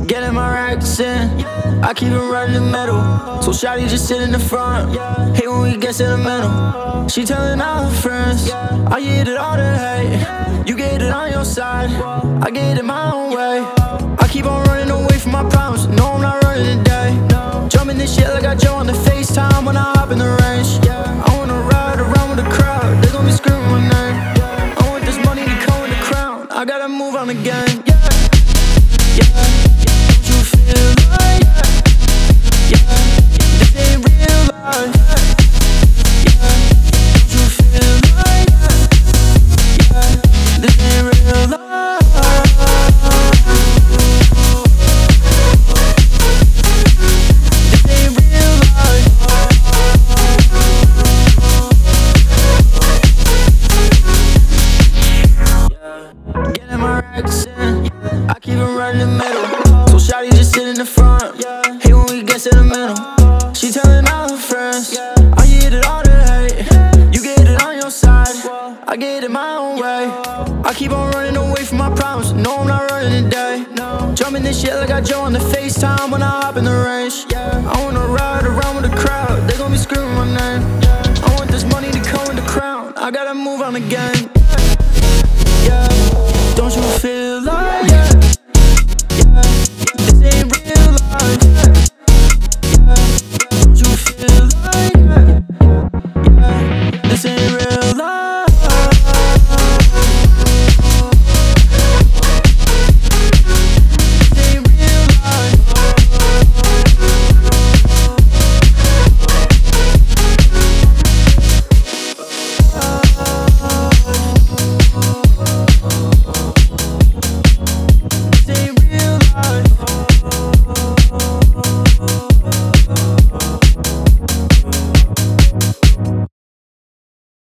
Getting my racks in, I keep it right in the middle. So shawty just sit in the front, hate when we get sentimental. She telling all her friends, I get it all the hate. You get it on your side, I get it my own way. I keep on running away from my problems, no I'm not running today. Jumping this shit like I Joe on the FaceTime when I hop in the range. I wanna ride around with the crowd, they gon' be screaming my name. I want this money to come with the crown, I gotta move on again. Don't you feel like, this ain't real life. Don't you feel like, this ain't real life. This ain't real life. Getting my racks in, I keep it right in the middle. So shawty just sit in the front, hate when we get sentimental. She telling all her friends, I get it all the hate. You get it on your side, I get it my own way. I keep on running away from my problems, no I'm not running today. Jumping this shit like I Joe on the FaceTime when I hop in the range. I wanna ride around with the crowd, they gon' be screaming my name. I want this money to come with the crown, I gotta move on again.